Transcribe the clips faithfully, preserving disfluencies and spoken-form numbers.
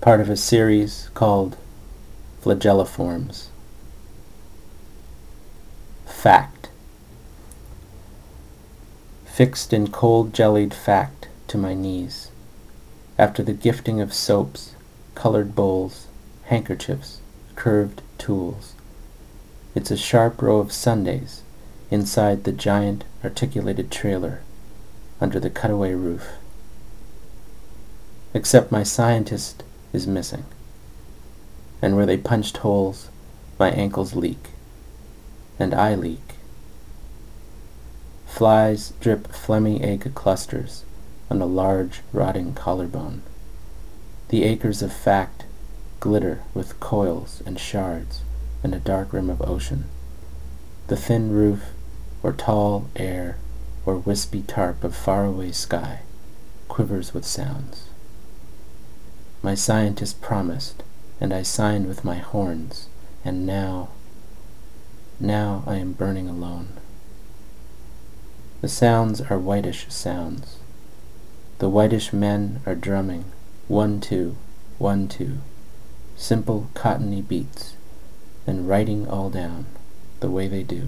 part of a series called Flagelliforms. Fact. Fixed in cold-jellied fact to my knees, after the gifting of soaps, colored bowls, handkerchiefs, curved tools. It's a sharp row of Sundays inside the giant articulated trailer under the cutaway roof. Except my scientist is missing, and where they punched holes, my ankles leak, and I leak. Flies drip phlegmy egg clusters on a large rotting collarbone. The acres of fact glitter with coils and shards and a dark rim of ocean. The thin roof, or tall air, or wispy tarp of faraway sky quivers with sounds. My scientist promised, and I signed with my horns, and now, now I am burning alone. The sounds are whitish sounds. The whitish men are drumming, one, two, one, two, simple cottony beats, and writing all down, the way they do.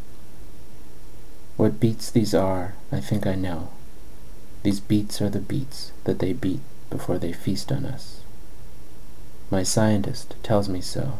What beats these are, I think I know. These beats are the beats that they beat before they feast on us. My scientist tells me so.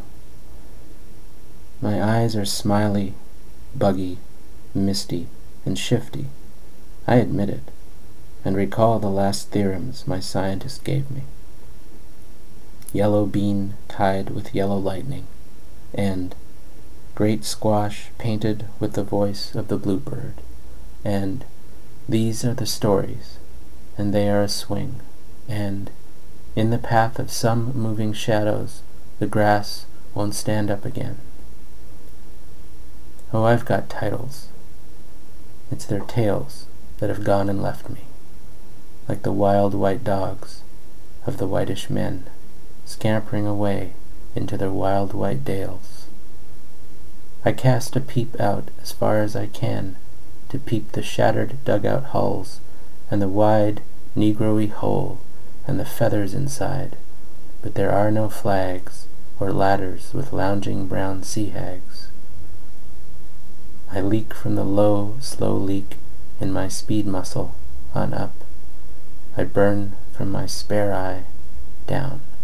My eyes are smiley, buggy, misty, and shifty. I admit it, and recall the last theorems my scientist gave me. Yellow bean tied with yellow lightning, and great squash painted with the voice of the bluebird, and these are the stories, and they are a swing, and in the path of some moving shadows the grass won't stand up again. Oh, I've got titles. It's their tails that have gone and left me, like the wild white dogs of the whitish men scampering away into their wild white dales. I cast a peep out as far as I can to peep the shattered dugout hulls and the wide Negro-y hole and the feathers inside, but there are no flags or ladders with lounging brown sea hags. I leak from the low, slow leak in my speed muscle on up. I burn from my spare eye down.